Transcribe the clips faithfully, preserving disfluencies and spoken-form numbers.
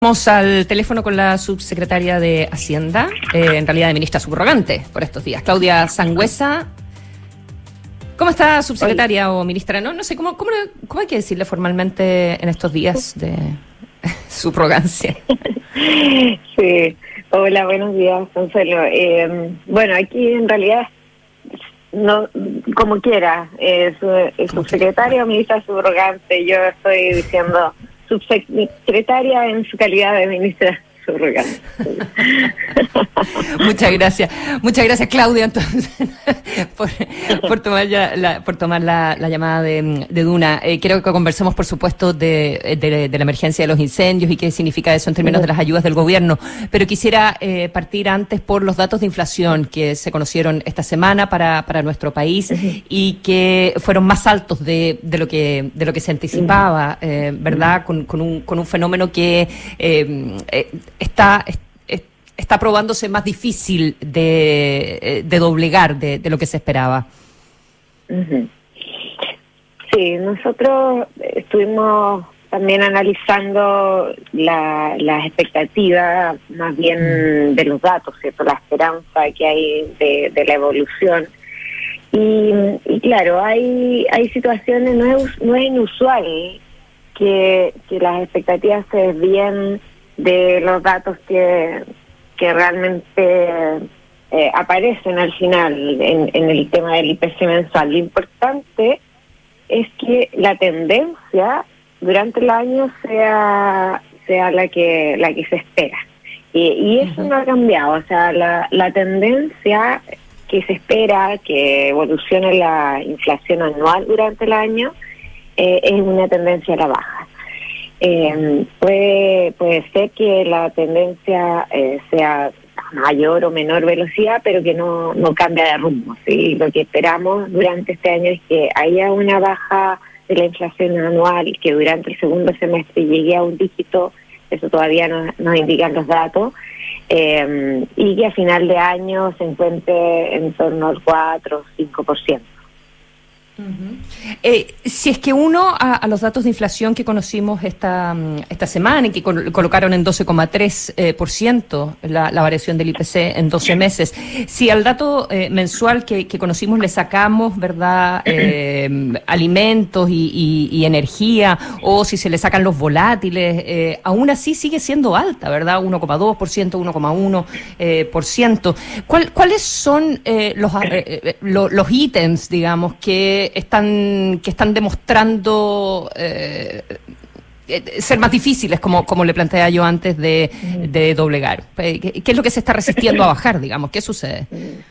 Vamos al teléfono con la subsecretaria de Hacienda, eh, en realidad de ministra subrogante por estos días, Claudia Sangüesa. ¿Cómo está, subsecretaria o ministra? No, no sé, ¿cómo, cómo, cómo hay que decirle formalmente en estos días de subrogancia? Sí, hola, buenos días, Consuelo. Eh, bueno, aquí en realidad, no, como quiera, es, es subsecretaria o ministra subrogante. Yo estoy diciendo subsecretaria en su calidad de ministra subrogante. Muchas gracias, muchas gracias, Claudia, entonces, por, por tomar ya la, por tomar la, la llamada de, de Duna. Eh, quiero que conversemos, por supuesto, de, de, de la emergencia de los incendios y qué significa eso en términos de las ayudas del gobierno, pero quisiera eh, partir antes por los datos de inflación que se conocieron esta semana para, para nuestro país y que fueron más altos de, de lo que de lo que se anticipaba, eh, ¿verdad? Con, con un con un fenómeno que eh, eh, está está probándose más difícil de, de doblegar de, de lo que se esperaba. Uh-huh. Sí, nosotros estuvimos también analizando la, las expectativas más bien de los datos, ¿cierto? La esperanza que hay de, de la evolución. Y, y claro, hay hay situaciones, no es, no es inusual que, que las expectativas se desvíen de los datos que que realmente eh, aparecen al final en, en el tema del I P C mensual. Lo importante es que la tendencia durante el año sea sea la que la que se espera. Y, y eso uh-huh. no ha cambiado. O sea, la, la tendencia que se espera que evolucione la inflación anual durante el año eh, es una tendencia a la baja. Eh, puede, puede ser que la tendencia eh, sea a mayor o menor velocidad, pero que no, no cambia de rumbo, ¿sí? Lo que esperamos durante este año es que haya una baja de la inflación anual, que durante el segundo semestre llegue a un dígito, eso todavía nos, nos indican los datos, eh, y que a final de año se encuentre en torno al cuatro o cinco por ciento. Uh-huh. Eh, si es que uno a, a los datos de inflación que conocimos esta esta semana y que col- colocaron en doce coma tres eh, por ciento la, la variación del I P C en doce meses, si al dato eh, mensual que, que conocimos le sacamos, ¿verdad?, eh, alimentos y, y, y energía, o si se le sacan los volátiles, eh, aún así sigue siendo alta, ¿verdad? uno coma dos por ciento, uno coma uno por ciento. ¿Cuál, ¿Cuáles son eh, los, eh, lo, los ítems, digamos, que están que están demostrando eh, ser más difíciles, como como le planteaba yo antes, de, de doblegar? ¿Qué, ¿Qué es lo que se está resistiendo a bajar, digamos? ¿Qué sucede?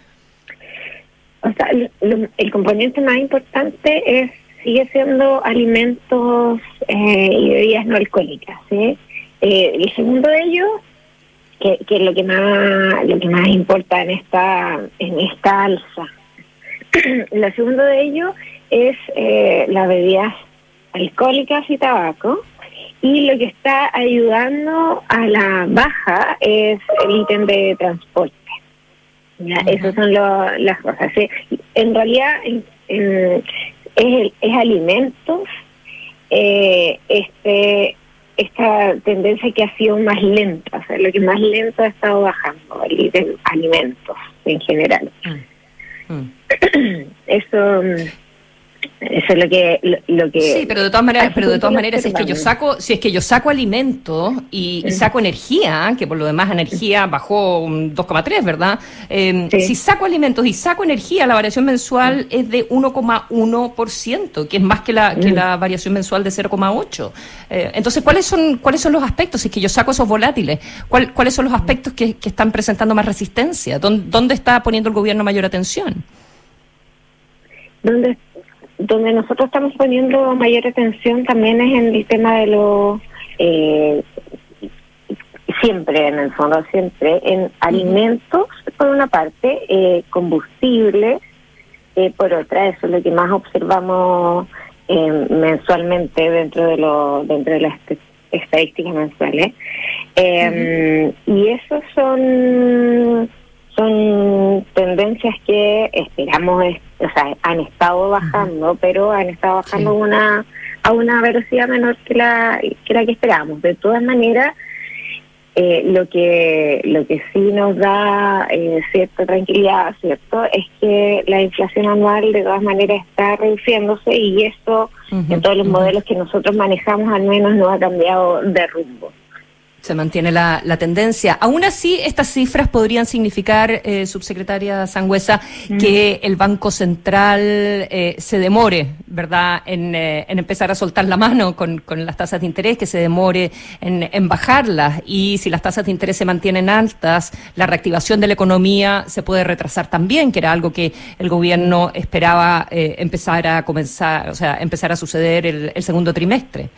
O sea, lo, el componente más importante es sigue siendo alimentos eh, y bebidas no alcohólicas, ¿sí? Eh, el segundo de ellos, que, que es lo que más lo que más importa en esta en esta alza. Lo segundo de ello es eh, las bebidas alcohólicas y tabaco, y lo que está ayudando a la baja es el ítem de transporte. ¿Ya? Uh-huh. Esas son lo, las cosas. ¿Sí? En realidad en, en, es, es alimentos, eh, este esta tendencia que ha sido más lenta, o sea, lo que más lento ha estado bajando, el ítem alimentos en general. Uh-huh. Mm. Eso, eso es lo que lo, lo que sí, pero de todas maneras, pero de todas maneras, si es que yo saco, si es que yo saco alimentos y, y saco energía, que por lo demás energía bajó un dos coma tres, ¿verdad? Eh, sí. Si saco alimentos y saco energía, la variación mensual sí. es de uno coma uno por ciento, que es más que la que mm. la variación mensual de cero coma ocho. Eh, entonces, ¿cuáles son cuáles son los aspectos? Si es que yo saco esos volátiles, ¿cuál, ¿cuáles son los aspectos que, que están presentando más resistencia? ¿Dónde, ¿Dónde está poniendo el gobierno mayor atención? ¿Dónde Donde nosotros estamos poniendo mayor atención también es en el tema de los, eh, siempre en el fondo, siempre en alimentos, por una parte, eh, combustibles, eh, por otra. Eso es lo que más observamos eh, mensualmente dentro de lo, dentro de las estadísticas mensuales. Eh, uh-huh. Y esos son... son tendencias que esperamos, o sea, han estado bajando, uh-huh. pero han estado bajando sí. una a una velocidad menor que la que la que esperábamos. De todas maneras, Eh, lo que lo que sí nos da eh, cierta tranquilidad, cierto, es que la inflación anual de todas maneras está reduciéndose y eso uh-huh, en todos los uh-huh. modelos que nosotros manejamos al menos no ha cambiado de rumbo. Se mantiene la, la tendencia. Aún así, estas cifras podrían significar, eh, subsecretaria Sangüesa, mm. que el Banco Central eh, se demore, ¿verdad?, en, eh, en empezar a soltar la mano con, con las tasas de interés, que se demore en, en bajarlas. Y si las tasas de interés se mantienen altas, la reactivación de la economía se puede retrasar también, que era algo que el gobierno esperaba eh, empezar a comenzar, o sea, empezar a suceder el, el segundo trimestre.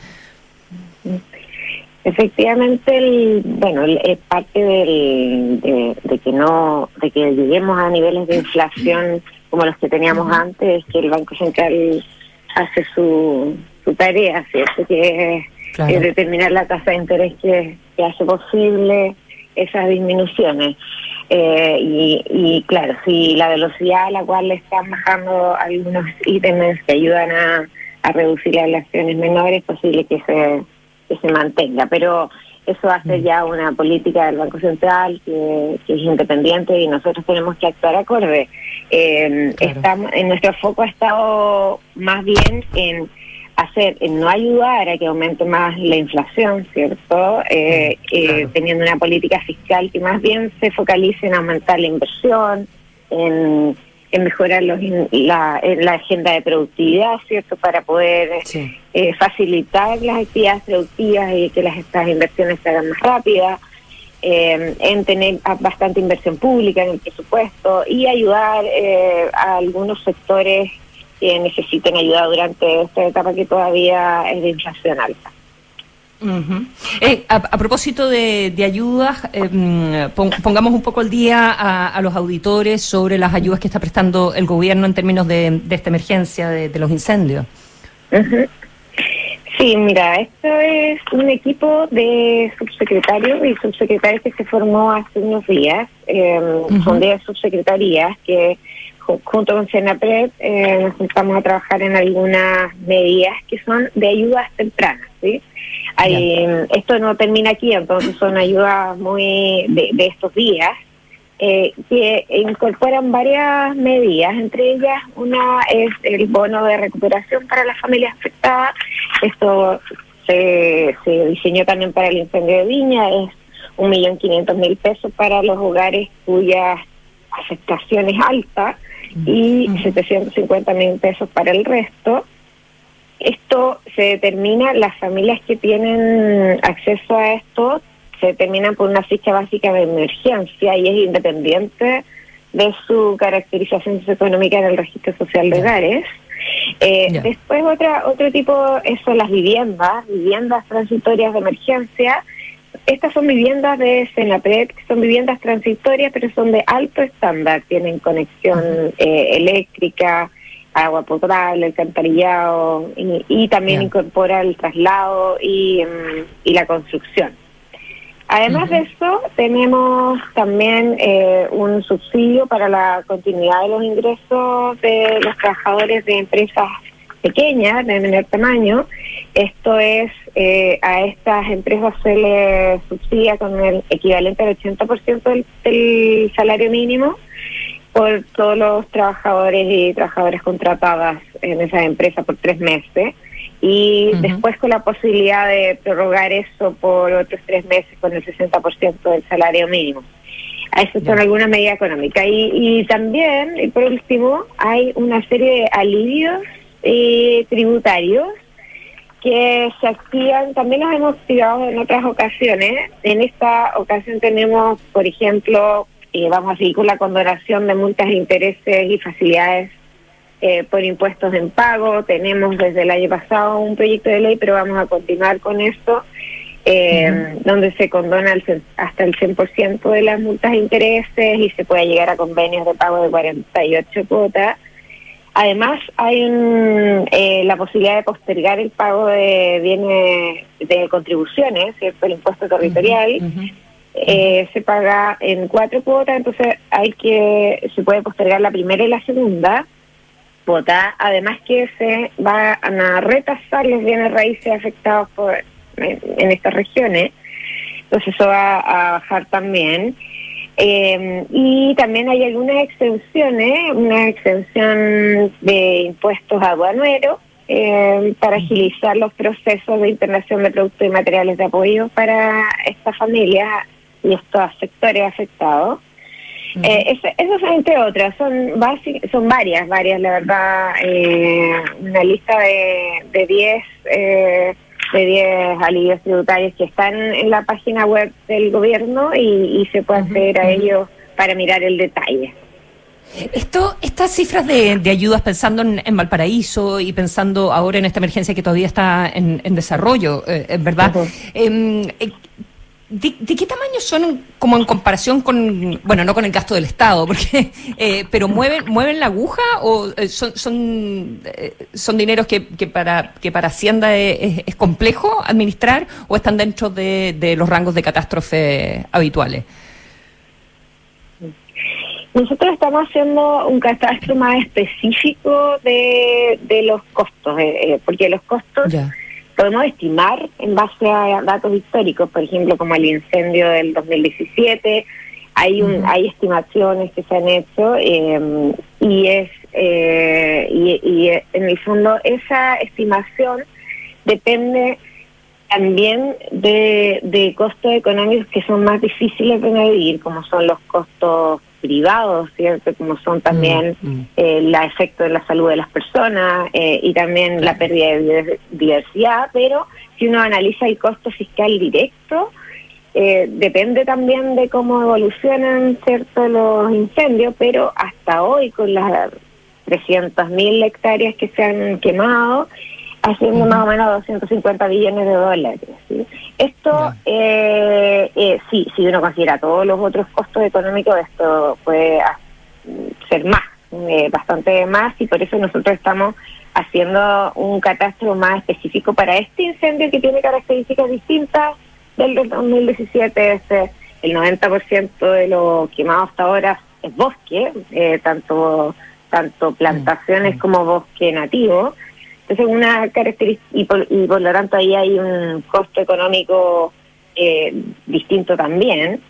Mm. Efectivamente, el, bueno, el, parte del, de, de que no, de que lleguemos a niveles de inflación como los que teníamos uh-huh. antes, es que el Banco Central hace su, su tarea, ¿cierto? Que es, claro. es determinar la tasa de interés que, que hace posible esas disminuciones. Eh, y, y claro, si la velocidad a la cual le están bajando algunos ítems que ayudan a, a reducir las inflaciones menores, es posible que se que se mantenga, pero eso va a ser ya una política del Banco Central que, que es independiente y nosotros tenemos que actuar acorde. Eh, claro. estamos, en nuestro foco ha estado más bien en hacer, en no ayudar a que aumente más la inflación, ¿cierto? Eh, claro. eh, teniendo una política fiscal que más bien se focalice en aumentar la inversión, en en mejorar los, la, la agenda de productividad, ¿cierto?, para poder sí. eh, facilitar las actividades productivas y que las estas inversiones se hagan más rápidas, eh, en tener bastante inversión pública en el presupuesto y ayudar eh, a algunos sectores que necesiten ayuda durante esta etapa que todavía es de inflación alta. Uh-huh. Eh, a, a propósito de, de ayudas, eh, pongamos un poco al día a, a los auditores sobre las ayudas que está prestando el gobierno en términos de, de esta emergencia de, de los incendios. Uh-huh. Sí, mira, esto es un equipo de subsecretarios y subsecretarias que se formó hace unos días. Eh, uh-huh. Son diez subsecretarías que junto con Senapred eh, nos juntamos a trabajar en algunas medidas que son de ayudas tempranas, ¿sí? Hay, esto no termina aquí, entonces son ayudas muy de, de estos días eh, que incorporan varias medidas, entre ellas una es el bono de recuperación para las familias afectadas. Esto se, se diseñó también para el incendio de Viña, es un millón quinientos mil pesos para los hogares cuyas afectación es alta y uh-huh. setecientos cincuenta mil pesos para el resto. Esto se determina, las familias que tienen acceso a esto se determinan por una ficha básica de emergencia y es independiente de su caracterización socioeconómica en el registro social de hogares. Eh, yeah. Después otra otro tipo son las viviendas, viviendas transitorias de emergencia. Estas son viviendas de Senapred, que son viviendas transitorias, pero son de alto estándar, tienen conexión uh-huh. eh, eléctrica, agua potable, alcantarillado, y, y también yeah. incorpora el traslado y, um, y la construcción. Además uh-huh. de eso, tenemos también eh, un subsidio para la continuidad de los ingresos de los trabajadores de empresas pequeñas, de menor tamaño. Esto es, eh, a estas empresas se les subsidia con el equivalente al ochenta por ciento del, del salario mínimo por todos los trabajadores y trabajadoras contratadas en esas empresas por tres meses. Y uh-huh. después con la posibilidad de prorrogar eso por otros tres meses con el sesenta por ciento del salario mínimo. A eso son algunas medidas económicas. Y, y también, y por último, hay una serie de alivios eh, tributarios que se activan, también los hemos activado en otras ocasiones. En esta ocasión tenemos, por ejemplo, eh, vamos a seguir con la condonación de multas de intereses y facilidades Eh, por impuestos en pago. Tenemos desde el año pasado un proyecto de ley, pero vamos a continuar con esto, eh, uh-huh. donde se condona el, hasta el cien por ciento de las multas de intereses y se puede llegar a convenios de pago de cuarenta y ocho cuotas. Además, hay un, eh, la posibilidad de postergar el pago de bienes de contribuciones, ¿cierto? El impuesto territorial. Uh-huh. Uh-huh. Eh, se paga en cuatro cuotas, entonces hay que se puede postergar la primera y la segunda. Además que se van a retasar los bienes raíces afectados por en, en estas regiones. entonces eso va a bajar también. Eh, y también hay algunas exenciones, una exención de impuestos aduaneros eh, para agilizar los procesos de internación de productos y materiales de apoyo para estas familias y estos sectores afectados. Uh-huh. Eh, eso, eso son entre otras, son basic, son varias, varias, la verdad, eh, una lista de de diez eh, de diez alivios tributarios que están en la página web del gobierno y, y se puede acceder uh-huh, a uh-huh. ellos para mirar el detalle. Esto, estas cifras de, de ayudas, pensando en, en Valparaíso y pensando ahora en esta emergencia que todavía está en, en desarrollo, eh, ¿verdad? Uh-huh. Eh, eh, ¿De, ¿De qué tamaño son como en comparación con, bueno, no con el gasto del Estado, porque, eh, pero mueven mueven la aguja o eh, son son eh, son dineros que, que para que para Hacienda es, es complejo administrar o están dentro de, de los rangos de catástrofe habituales? Nosotros estamos haciendo un catastro más específico de, de los costos, eh, porque los costos ya podemos estimar en base a datos históricos, por ejemplo, como el incendio del dos mil diecisiete, hay un, uh-huh. hay estimaciones que se han hecho eh, y es eh, y, y en el fondo esa estimación depende también de, de costos económicos que son más difíciles de medir, como son los costos privados, ¿cierto? Como son también mm. eh, el efecto de la salud de las personas eh, y también la pérdida de biodiversidad, pero si uno analiza el costo fiscal directo, eh, depende también de cómo evolucionan, ¿cierto?, los incendios, pero hasta hoy con las trescientas mil hectáreas que se han quemado, haciendo uh-huh. más o menos doscientos cincuenta billones de dólares. ¿Sí? Esto, yeah. eh, eh, sí, si uno considera todos los otros costos económicos, esto puede ser más, eh, bastante más, y por eso nosotros estamos haciendo un catastro más específico para este incendio que tiene características distintas del del dos mil diecisiete. Este, el noventa por ciento de lo quemado hasta ahora es bosque, eh, tanto, tanto plantaciones uh-huh. como bosque nativo. Entonces, una característica, y por, y por lo tanto ahí hay un costo económico eh, distinto también,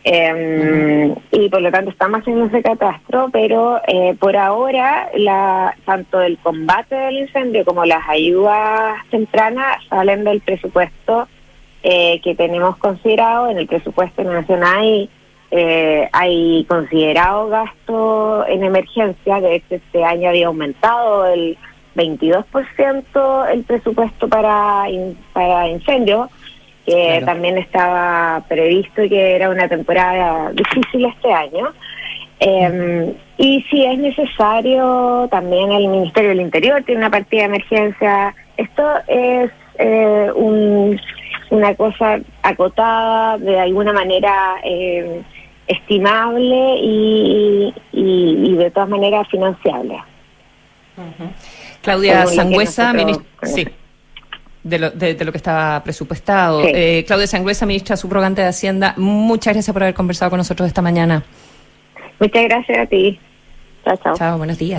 eh, uh-huh. y por lo tanto estamos haciendo ese catastro, pero eh, por ahora, la tanto el combate del incendio como las ayudas tempranas salen del presupuesto eh, que tenemos considerado. En el presupuesto nacional hay, eh, hay considerado gasto en emergencia, de hecho este año había aumentado el veintidós por ciento el presupuesto para in, para incendios, que claro. también estaba previsto y que era una temporada difícil este año. Eh, y si es necesario, también el Ministerio del Interior tiene una partida de emergencia. Esto es eh, un, una cosa acotada, de alguna manera eh, estimable y, y, y de todas maneras financiable. Uh-huh. Claudia Sangüesa, ministra, sí, de lo, de, de lo que estaba presupuestado. Sí. Eh, Claudia Sangüesa, ministra subrogante de Hacienda, muchas gracias por haber conversado con nosotros esta mañana. Muchas gracias a ti. Chao, chao. Chao, buenos días.